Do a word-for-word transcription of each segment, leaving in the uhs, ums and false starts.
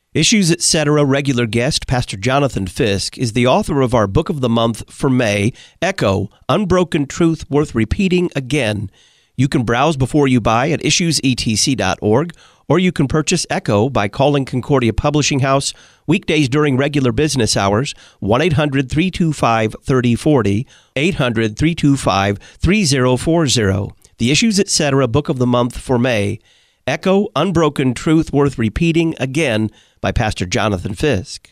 Issues Etc. regular guest, Pastor Jonathan Fisk, is the author of our Book of the Month for May, Echo, Unbroken Truth Worth Repeating Again. You can browse before you buy at issues e t c dot org, or you can purchase Echo by calling Concordia Publishing House weekdays during regular business hours, one eight hundred three two five three oh four oh, eight hundred three two five three oh four oh. The Issues Etc. Book of the Month for May, Echo, Unbroken Truth Worth Repeating Again, by Pastor Jonathan Fisk.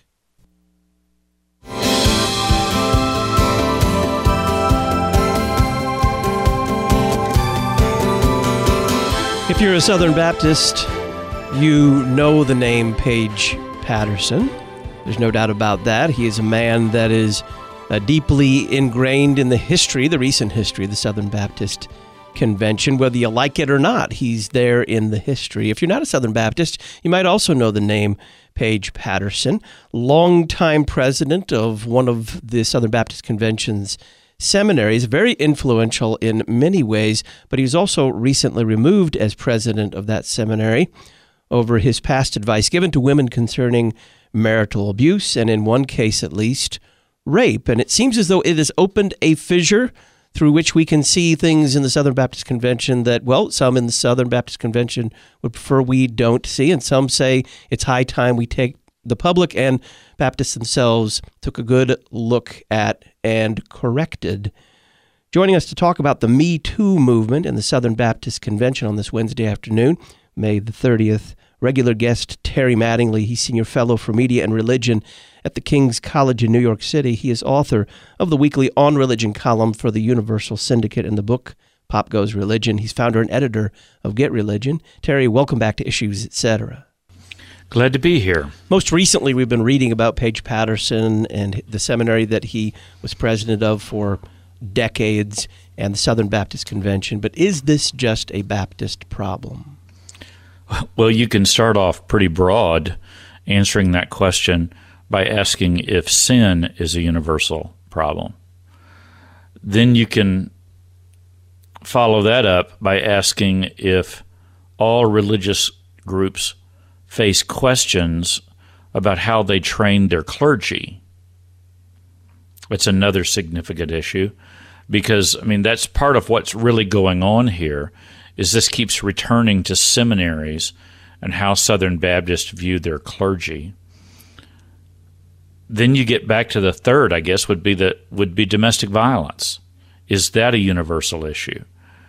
If you're a Southern Baptist, you know the name Paige Patterson. There's no doubt about that. He is a man that is uh, deeply ingrained in the history, the recent history of the Southern Baptist Convention. Whether you like it or not, he's there in the history. If you're not a Southern Baptist, you might also know the name Paige Patterson, longtime president of one of the Southern Baptist Convention's seminaries, very influential in many ways, but he was also recently removed as president of that seminary over his past advice given to women concerning marital abuse, and in one case at least, rape. And it seems as though it has opened a fissure through which we can see things in the Southern Baptist Convention that, well, some in the Southern Baptist Convention would prefer we don't see, and some say it's high time we take the public and Baptists themselves took a good look at and corrected. Joining us to talk about the Me Too movement in the Southern Baptist Convention on this Wednesday afternoon, May the thirtieth, regular guest Terry Mattingly. He's Senior Fellow for Media and Religion at the King's College in New York City. He is author of the weekly On Religion column for the Universal Syndicate and the book Pop Goes Religion. He's founder and editor of Get Religion. Terry, welcome back to Issues Etc. Glad to be here. Most recently, we've been reading about Paige Patterson and the seminary that he was president of for decades and the Southern Baptist Convention. But is this just a Baptist problem? Well, you can start off pretty broad answering that question by asking if sin is a universal problem. Then you can follow that up by asking if all religious groups face questions about how they train their clergy. It's another significant issue because, I mean, that's part of what's really going on here is this keeps returning to seminaries and how Southern Baptists view their clergy. Then you get back to the third, I guess, would be the would be domestic violence. Is that a universal issue?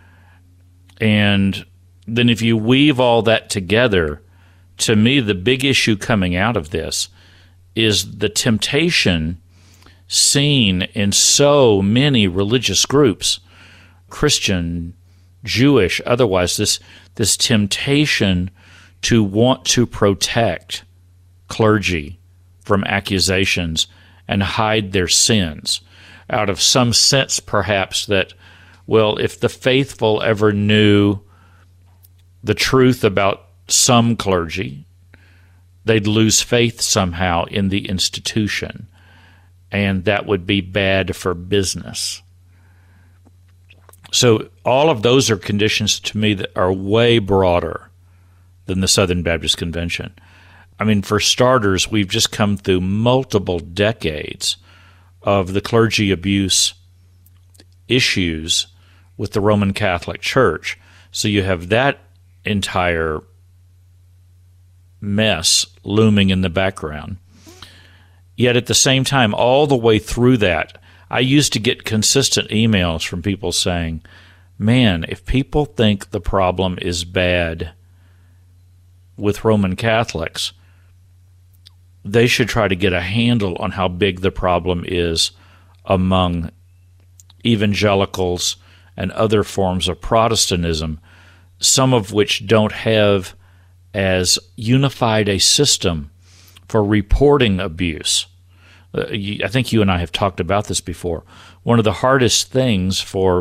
And then if you weave all that together, to me, the big issue coming out of this is the temptation seen in so many religious groups, Christian, Jewish, otherwise, this this temptation to want to protect clergy from accusations and hide their sins out of some sense, perhaps, that, well, if the faithful ever knew the truth about some clergy, they'd lose faith somehow in the institution, and that would be bad for business. So all of those are conditions to me that are way broader than the Southern Baptist Convention. I mean, for starters, we've just come through multiple decades of the clergy abuse issues with the Roman Catholic Church. So you have that entire mess looming in the background. Yet at the same time, all the way through that, I used to get consistent emails from people saying, man, if people think the problem is bad with Roman Catholics, they should try to get a handle on how big the problem is among evangelicals and other forms of Protestantism, some of which don't have as unified a system for reporting abuse. Uh, you, I think you and I have talked about this before. One of the hardest things for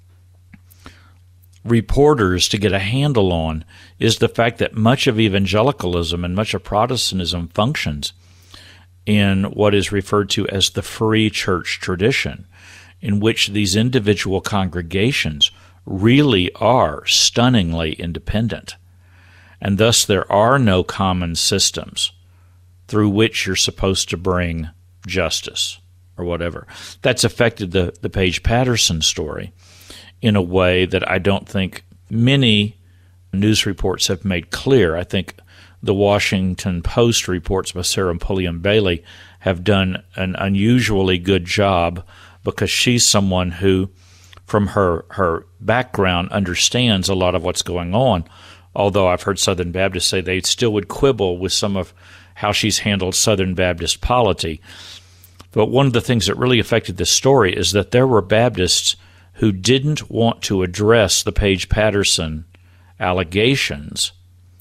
reporters to get a handle on is the fact that much of evangelicalism and much of Protestantism functions in what is referred to as the free church tradition, in which these individual congregations really are stunningly independent, and thus there are no common systems through which you're supposed to bring justice or whatever. That's affected the, the Paige Patterson story in a way that I don't think many news reports have made clear. I think the Washington Post reports by Sarah Pulliam Bailey have done an unusually good job, because she's someone who, from her, her background, understands a lot of what's going on, although I've heard Southern Baptists say they still would quibble with some of how she's handled Southern Baptist polity. But one of the things that really affected this story is that there were Baptists who didn't want to address the Paige Patterson allegations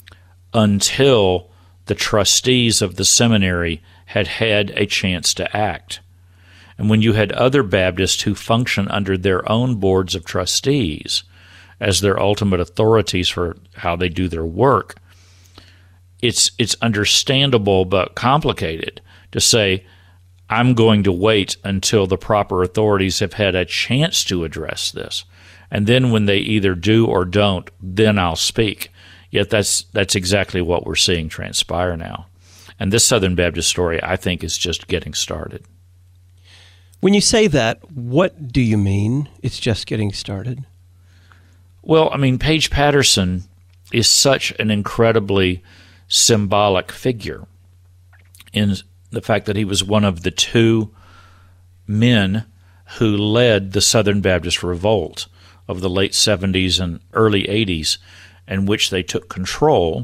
until the trustees of the seminary had had a chance to act. And when you had other Baptists who function under their own boards of trustees as their ultimate authorities for how they do their work, it's it's understandable but complicated to say, I'm going to wait until the proper authorities have had a chance to address this. And then when they either do or don't, then I'll speak. Yet that's that's exactly what we're seeing transpire now. And this Southern Baptist story, I think, is just getting started. When you say that, what do you mean it's just getting started? Well, I mean, Paige Patterson is such an incredibly symbolic figure in the fact that he was one of the two men who led the Southern Baptist Revolt of the late seventies and early eighties, in which they took control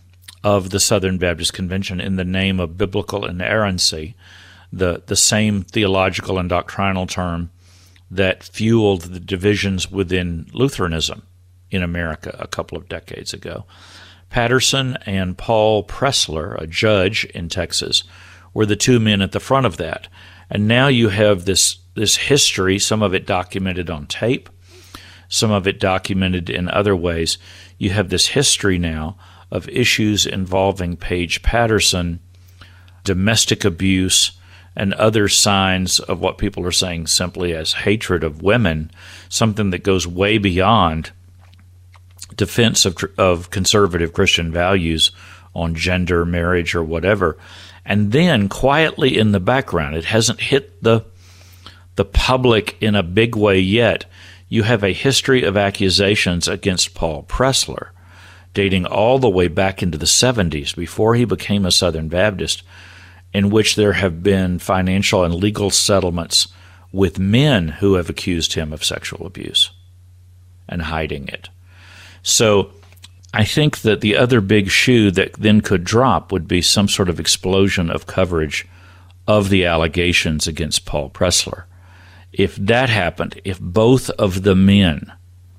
of the Southern Baptist Convention in the name of biblical inerrancy, the, the same theological and doctrinal term that fueled the divisions within Lutheranism in America a couple of decades ago. Patterson and Paul Pressler, a judge in Texas, were the two men at the front of that. And now you have this, this history, some of it documented on tape, some of it documented in other ways. You have this history now of issues involving Paige Patterson, domestic abuse, and other signs of what people are saying simply as hatred of women, something that goes way beyond defense of, of conservative Christian values on gender, marriage, or whatever. And then quietly in the background, it hasn't hit the the public in a big way yet, you have a history of accusations against Paul Pressler, dating all the way back into the seventies, before he became a Southern Baptist, in which there have been financial and legal settlements with men who have accused him of sexual abuse and hiding it. So I think that the other big shoe that then could drop would be some sort of explosion of coverage of the allegations against Paul Pressler. If that happened, if both of the men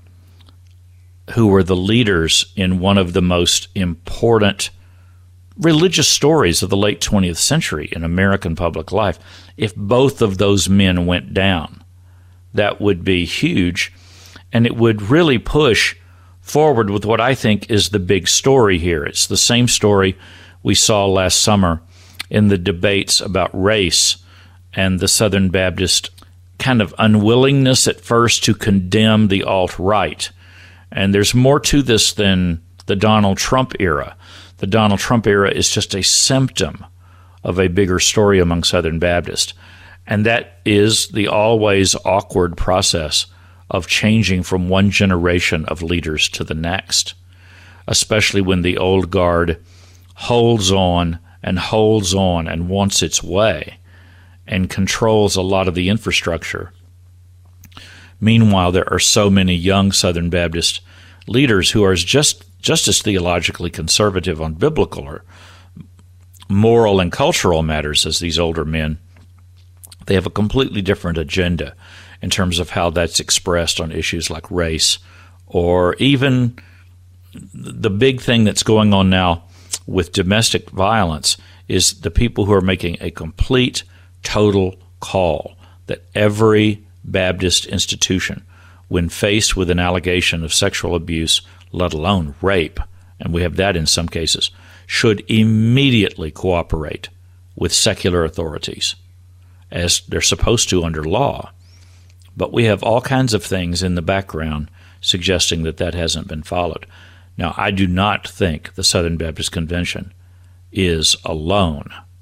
who were the leaders in one of the most important religious stories of the late twentieth century in American public life, if both of those men went down, that would be huge, and it would really push forward with what I think is the big story here. It's the same story we saw last summer in the debates about race and the Southern Baptist kind of unwillingness at first to condemn the alt-right. And there's more to this than the Donald Trump era. The Donald Trump era is just a symptom of a bigger story among Southern Baptists. And that is the always awkward process of changing from one generation of leaders to the next, especially when the old guard holds on and holds on and wants its way and controls a lot of the infrastructure. Meanwhile, there are so many young Southern Baptist leaders who are just, just as theologically conservative on biblical or moral and cultural matters as these older men. They have a completely different agenda in terms of how that's expressed on issues like race, or even the big thing that's going on now with domestic violence is the people who are making a complete, total call that every Baptist institution, when faced with an allegation of sexual abuse, let alone rape, and we have that in some cases, should immediately cooperate with secular authorities, as they're supposed to under law. But we have all kinds of things in the background suggesting that that hasn't been followed. Now, I do not think the Southern Baptist Convention is alone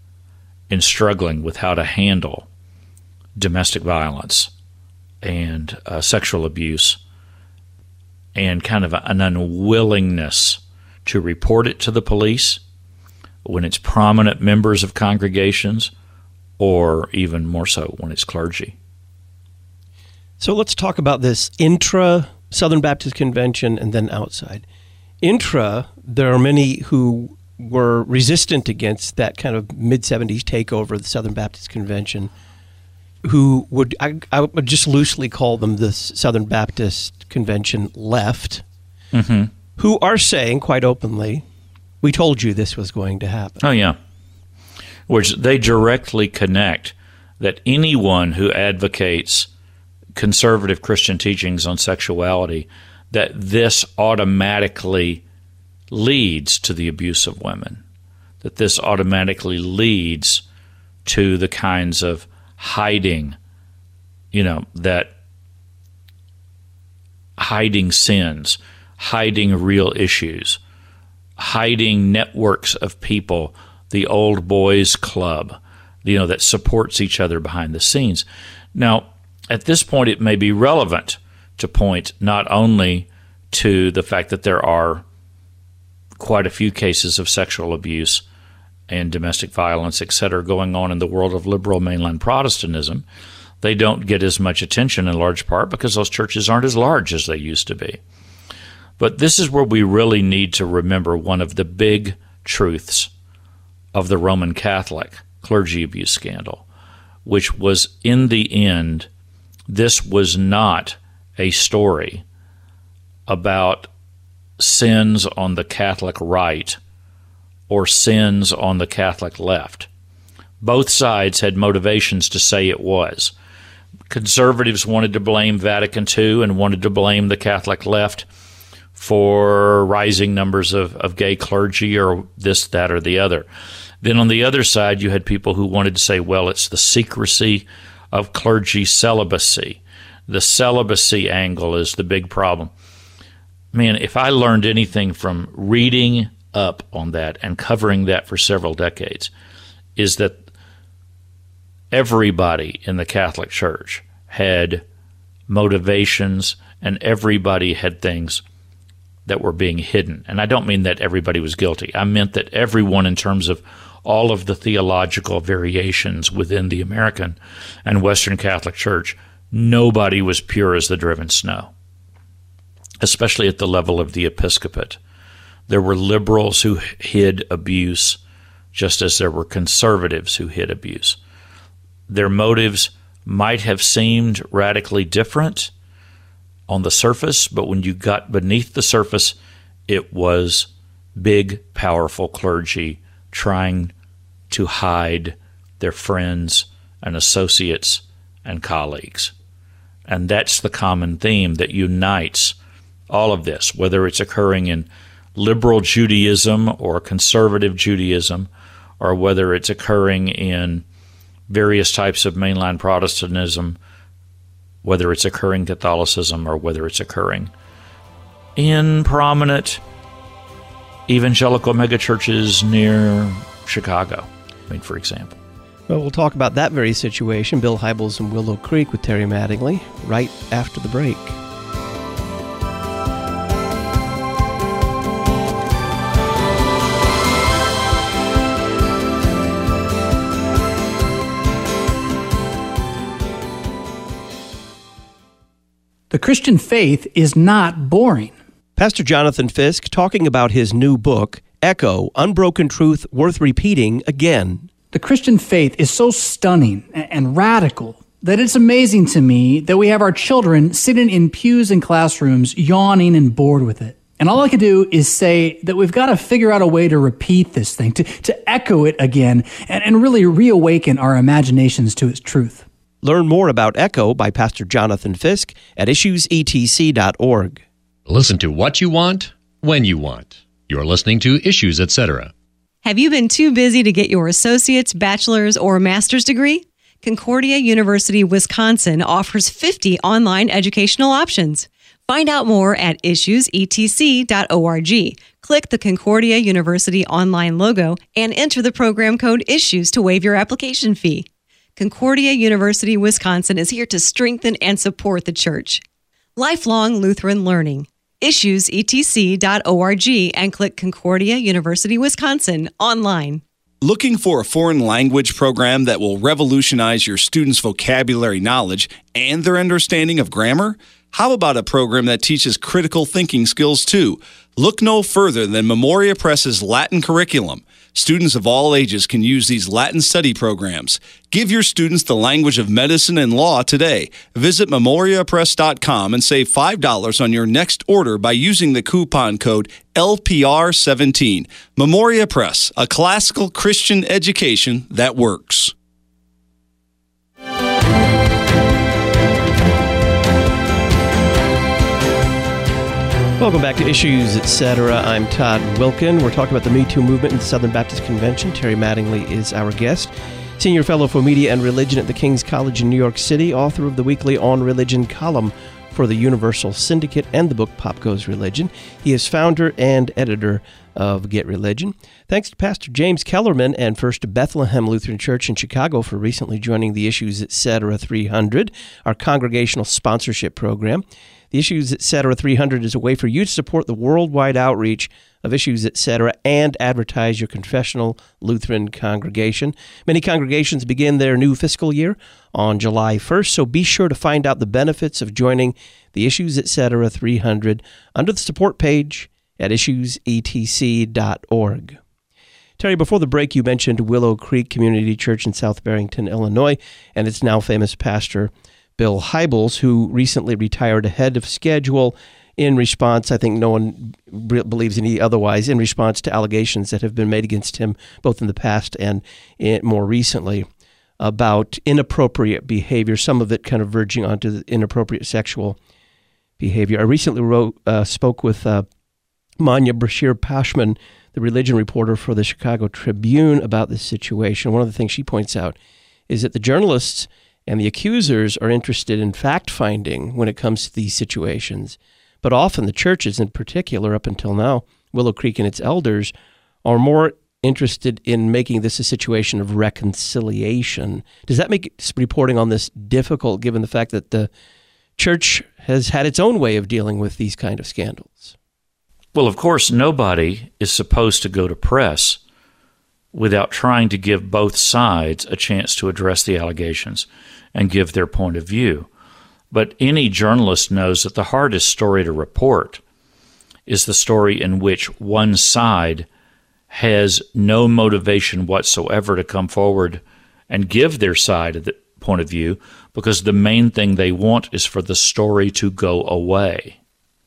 in struggling with how to handle domestic violence and uh, sexual abuse, and kind of an unwillingness to report it to the police when it's prominent members of congregations, or even more so when it's clergy. So let's talk about this intra Southern Baptist Convention and then outside. Intra, there are many who were resistant against that kind of mid-seventies takeover of the Southern Baptist Convention, who would, I, I would just loosely call them the Southern Baptist Convention left, mm-hmm. who are saying quite openly, we told you this was going to happen. Oh, yeah. Which they directly connect that anyone who advocates conservative Christian teachings on sexuality, that this automatically leads to the abuse of women, that this automatically leads to the kinds of hiding, you know, that hiding sins, hiding real issues, hiding networks of people, the old boys club, you know, that supports each other behind the scenes. Now, at this point, it may be relevant to point not only to the fact that there are quite a few cases of sexual abuse and domestic violence, et cetera, going on in the world of liberal mainline Protestantism. They don't get as much attention in large part because those churches aren't as large as they used to be. But this is where we really need to remember one of the big truths of the Roman Catholic clergy abuse scandal, which was, in the end, this was not a story about sins on the Catholic right or sins on the Catholic left. Both sides had motivations to say it was. Conservatives wanted to blame Vatican Two and wanted to blame the Catholic left for rising numbers of, of gay clergy or this, that, or the other. Then on the other side, you had people who wanted to say, well, it's the secrecy of clergy celibacy. The celibacy angle is the big problem. Man, if I learned anything from reading up on that and covering that for several decades, is that everybody in the Catholic Church had motivations and everybody had things that were being hidden. And I don't mean that everybody was guilty. I meant that everyone, in terms of all of the theological variations within the American and Western Catholic Church, nobody was pure as the driven snow, especially at the level of the episcopate. There were liberals who hid abuse, just as there were conservatives who hid abuse. Their motives might have seemed radically different on the surface, but when you got beneath the surface, it was big, powerful clergy trying to hide their friends and associates and colleagues. And that's the common theme that unites all of this, whether it's occurring in liberal Judaism or conservative Judaism, or whether it's occurring in various types of mainline Protestantism, whether it's occurring in Catholicism, or whether it's occurring in prominent evangelical megachurches near Chicago, I mean, for example. Well, we'll talk about that very situation, Bill Hybels and Willow Creek, with Terry Mattingly right after the break. The Christian faith is not boring. Pastor Jonathan Fisk talking about his new book, Echo, Unbroken Truth Worth Repeating Again. The Christian faith is so stunning and radical that it's amazing to me that we have our children sitting in pews and classrooms yawning and bored with it. And all I could do is say that we've got to figure out a way to repeat this thing, to, to echo it again, and, and really reawaken our imaginations to its truth. Learn more about Echo by Pastor Jonathan Fisk at issues e t c dot org. Listen to what you want, when you want. You're listening to Issues, et cetera. Have you been too busy to get your associate's, bachelor's, or master's degree? Concordia University, Wisconsin offers fifty online educational options. Find out more at issues e t c dot org. Click the Concordia University online logo and enter the program code ISSUES to waive your application fee. Concordia University, Wisconsin is here to strengthen and support the church. Lifelong Lutheran Learning. issues e t c dot org and click Concordia University, Wisconsin online. Looking for a foreign language program that will revolutionize your students' vocabulary knowledge and their understanding of grammar? How about a program that teaches critical thinking skills too? Look no further than Memoria Press's Latin curriculum. Students of all ages can use these Latin study programs. Give your students the language of medicine and law today. Visit memoria press dot com and save five dollars on your next order by using the coupon code L P R seventeen. Memoria Press, a classical Christian education that works. Welcome back to Issues, et cetera. I'm Todd Wilkin. We're talking about the Me Too movement in the Southern Baptist Convention. Terry Mattingly is our guest. Senior Fellow for Media and Religion at the King's College in New York City, author of the weekly On Religion column for the Universal Syndicate and the book Pop Goes Religion. He is founder and editor of Get Religion. Thanks to Pastor James Kellerman and First Bethlehem Lutheran Church in Chicago for recently joining the Issues, et cetera. three hundred, our congregational sponsorship program. The Issues, et cetera. three hundred is a way for you to support the worldwide outreach of Issues, et cetera, and advertise your confessional Lutheran congregation. Many congregations begin their new fiscal year on July first, so be sure to find out the benefits of joining the Issues, et cetera. three hundred under the support page at issues e t c dot org. Terry, before the break, you mentioned Willow Creek Community Church in South Barrington, Illinois, and its now famous pastor, Bill Hybels, who recently retired ahead of schedule in response, I think no one believes any otherwise, in response to allegations that have been made against him both in the past and more recently about inappropriate behavior, some of it kind of verging onto inappropriate sexual behavior. I recently wrote, uh, spoke with uh, Manya Brashear Pashman, the religion reporter for the Chicago Tribune, about this situation. One of the things she points out is that the journalists and the accusers are interested in fact-finding when it comes to these situations. But often the churches in particular, up until now, Willow Creek and its elders, are more interested in making this a situation of reconciliation. Does that make reporting on this difficult, given the fact that the church has had its own way of dealing with these kind of scandals? Well, of course, nobody is supposed to go to press without trying to give both sides a chance to address the allegations and give their point of view. But any journalist knows that the hardest story to report is the story in which one side has no motivation whatsoever to come forward and give their side of the point of view, because the main thing they want is for the story to go away.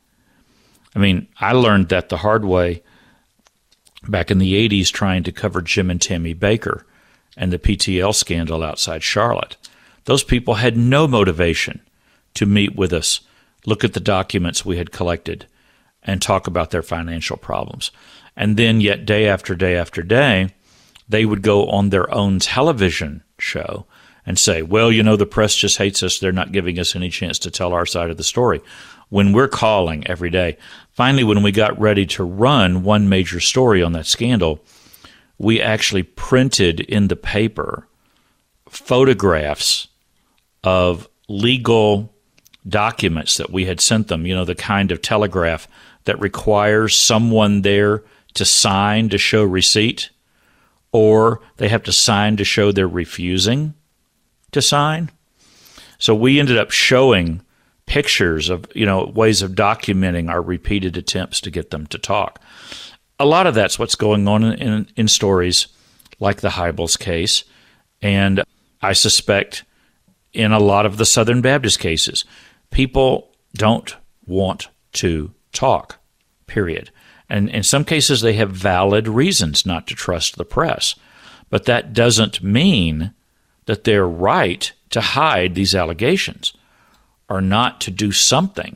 I mean, I learned that the hard way back in the eighties trying to cover Jim and Tammy Baker and the P T L scandal outside Charlotte. Those people had no motivation to meet with us, look at the documents we had collected, and talk about their financial problems. And then yet day after day after day, they would go on their own television show and say, well, you know, the press just hates us. They're not giving us any chance to tell our side of the story. When we're calling every day. Finally, when we got ready to run one major story on that scandal, we actually printed in the paper photographs of legal documents that we had sent them, you know, the kind of telegraph that requires someone there to sign to show receipt, or they have to sign to show they're refusing to sign. So we ended up showing pictures of, you know, ways of documenting our repeated attempts to get them to talk. A lot of that's what's going on in, in, in stories like the Hybels case, and I suspect in a lot of the Southern Baptist cases, people don't want to talk, period. And in some cases, they have valid reasons not to trust the press. But that doesn't mean that they're right to hide these allegations or not to do something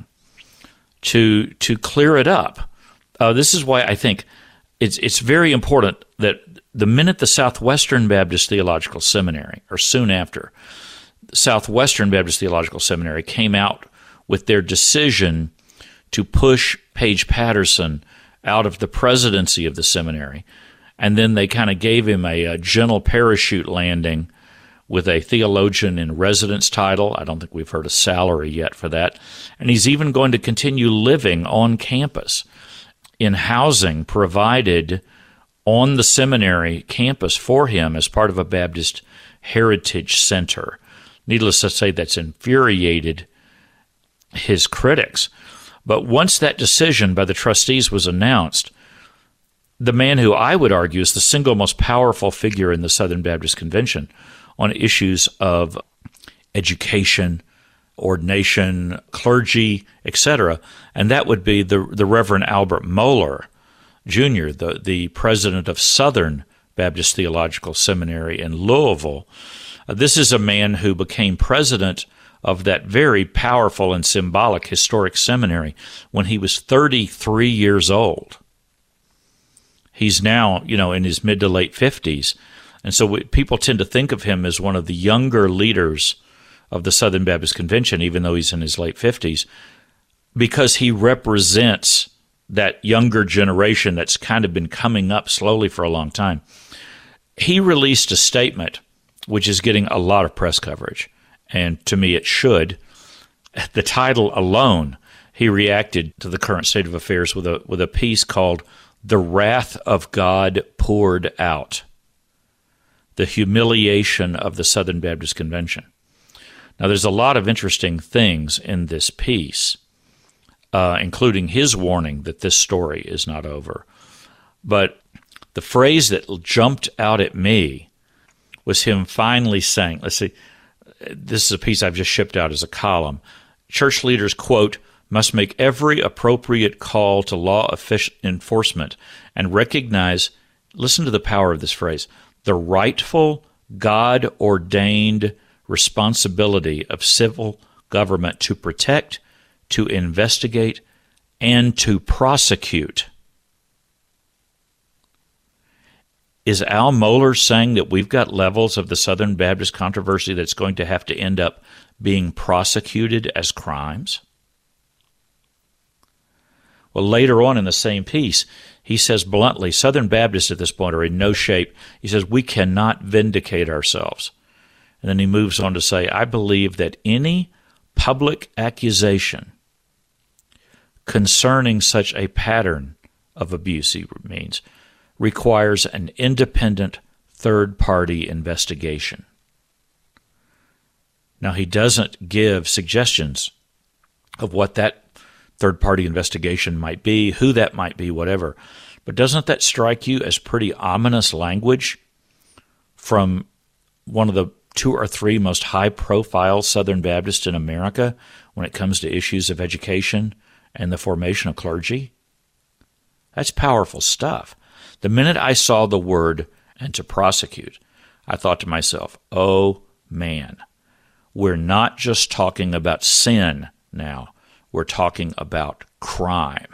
to to clear it up. Uh, this is why I think it's it's very important that the minute the Southwestern Baptist Theological Seminary, or soon after, Southwestern Baptist Theological Seminary came out with their decision to push Paige Patterson out of the presidency of the seminary. And then they kind of gave him a, a gentle parachute landing with a theologian in residence title. I don't think we've heard a salary yet for that. And he's even going to continue living on campus in housing provided on the seminary campus for him as part of a Baptist heritage center. Needless to say, that's infuriated his critics. But once that decision by the trustees was announced, the man who I would argue is the single most powerful figure in the Southern Baptist Convention on issues of education, ordination, clergy, et cetera, and that would be the, the Reverend Albert Mohler, Junior, the, the president of Southern Baptist Theological Seminary in Louisville. Uh, this is a man who became president of that very powerful and symbolic historic seminary when he was thirty-three years old. He's now, you know, in his mid to late fifties. And so we, people tend to think of him as one of the younger leaders of the Southern Baptist Convention, even though he's in his late fifties, because he represents that younger generation that's kind of been coming up slowly for a long time. He released a statement which is getting a lot of press coverage, and to me it should. The title alone, he reacted to the current state of affairs with a with a piece called "The Wrath of God Poured Out: The Humiliation of the Southern Baptist Convention." Now, there's a lot of interesting things in this piece, uh, including his warning that this story is not over. But the phrase that jumped out at me was him finally saying, let's see, this is a piece I've just shipped out as a column. Church leaders, quote, must make every appropriate call to law enforcement and recognize, listen to the power of this phrase, the rightful, God-ordained responsibility of civil government to protect, to investigate, and to prosecute. Is Al Mohler saying that we've got levels of the Southern Baptist controversy that's going to have to end up being prosecuted as crimes? Well, later on in the same piece, he says bluntly, Southern Baptists at this point are in no shape. He says, we cannot vindicate ourselves. And then he moves on to say, I believe that any public accusation concerning such a pattern of abuse, he means, requires an independent third-party investigation. Now, he doesn't give suggestions of what that third-party investigation might be, who that might be, whatever. But doesn't that strike you as pretty ominous language from one of the two or three most high-profile Southern Baptists in America when it comes to issues of education and the formation of clergy? That's powerful stuff. The minute I saw the word "and to prosecute," I thought to myself, oh, man, we're not just talking about sin now. We're talking about crime.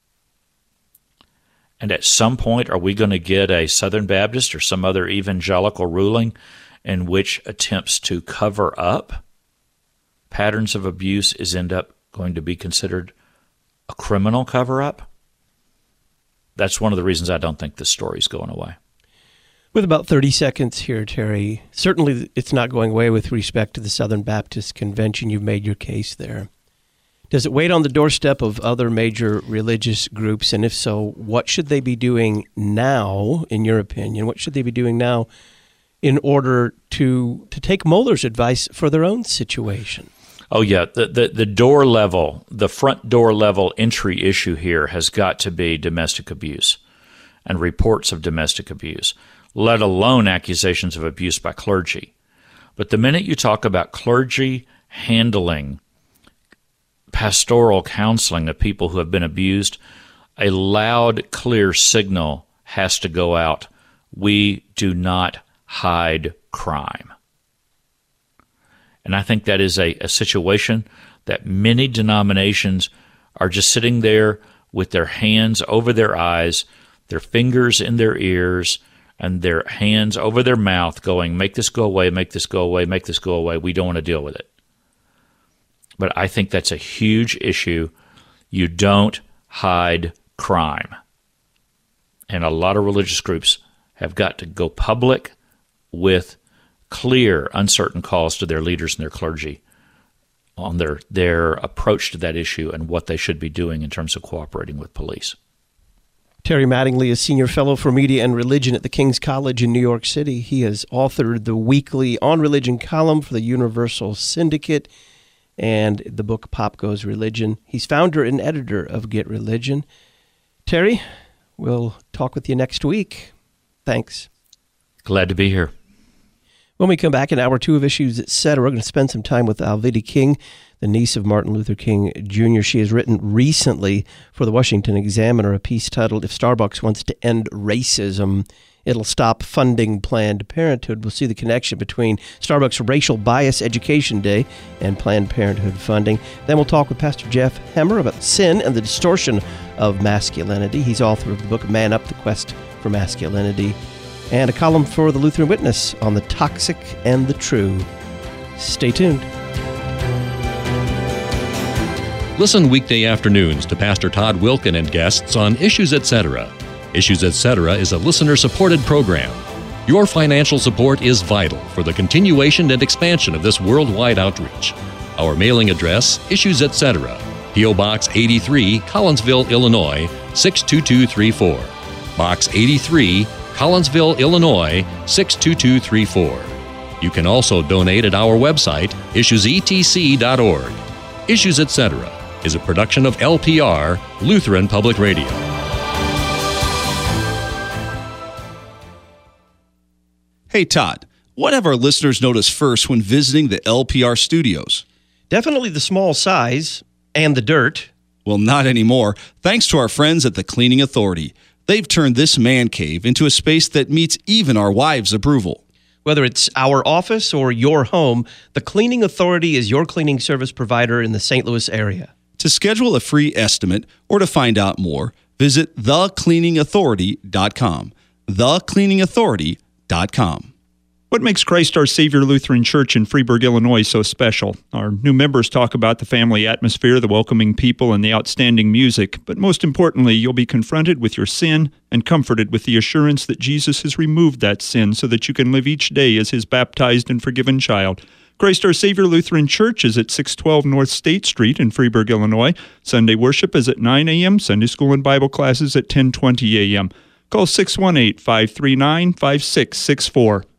And at some point, are we going to get a Southern Baptist or some other evangelical ruling in which attempts to cover up patterns of abuse is end up going to be considered a criminal cover-up? That's one of the reasons I don't think this story is going away. With about thirty seconds here, Terry, certainly it's not going away with respect to the Southern Baptist Convention. You've made your case there. Does it wait on the doorstep of other major religious groups? And if so, what should they be doing now, in your opinion? What should they be doing now in order to to take Mohler's advice for their own situation? Oh, yeah. The, the, the door level, the front door level entry issue here has got to be domestic abuse and reports of domestic abuse, let alone accusations of abuse by clergy. But the minute you talk about clergy handling pastoral counseling of people who have been abused, a loud, clear signal has to go out. We do not hide crime. And I think that is a, a situation that many denominations are just sitting there with their hands over their eyes, their fingers in their ears, and their hands over their mouth going, make this go away, make this go away, make this go away. We don't want to deal with it. But I think that's a huge issue. You don't hide crime. and a lot of religious groups have got to go public with clear, uncertain calls to their leaders and their clergy on their, their approach to that issue and what they should be doing in terms of cooperating with police. Terry Mattingly is Senior Fellow for Media and Religion at the King's College in New York City. He has authored the weekly On Religion column for the Universal Syndicate and the book Pop Goes Religion. He's founder and editor of Get Religion. Terry, we'll talk with you next week. Thanks. Glad to be here. When we come back in hour two of Issues, et cetera, we're going to spend some time with Alveda King, the niece of Martin Luther King Junior She has written recently for the Washington Examiner a piece titled, "If Starbucks Wants to End Racism, It'll Stop Funding Planned Parenthood." We'll see the connection between Starbucks' Racial Bias Education Day and Planned Parenthood funding. Then we'll talk with Pastor Jeff Hemmer about sin and the distortion of masculinity. He's author of the book Man Up, The Quest for Masculinity, and a column for the Lutheran Witness on the toxic and the true. Stay tuned. Listen weekday afternoons to Pastor Todd Wilkin and guests on Issues et cetera. Issues et cetera is a listener-supported program. Your financial support is vital for the continuation and expansion of this worldwide outreach. Our mailing address, Issues et cetera, P O. Box eighty-three, Collinsville, Illinois, six two two three four. Box eighty-three, Collinsville, Illinois, six two two three four. You can also donate at our website, issues e t c dot org. Issues et cetera is a production of L P R, Lutheran Public Radio. Hey, Todd, what have our listeners noticed first when visiting the L P R studios? Definitely the small size and the dirt. Well, not anymore, thanks to our friends at the Cleaning Authority. They've turned this man cave into a space that meets even our wives' approval. Whether it's our office or your home, the Cleaning Authority is your cleaning service provider in the Saint Louis area. To schedule a free estimate or to find out more, visit the cleaning authority dot com. the cleaning authority dot com. What makes Christ Our Savior Lutheran Church in Freeburg, Illinois so special? Our new members talk about the family atmosphere, the welcoming people, and the outstanding music. But most importantly, you'll be confronted with your sin and comforted with the assurance that Jesus has removed that sin so that you can live each day as His baptized and forgiven child. Christ Our Savior Lutheran Church is at six twelve North State Street in Freeburg, Illinois. Sunday worship is at nine a.m., Sunday school and Bible classes at ten twenty a.m. Call six one eight, five three nine, five six six four.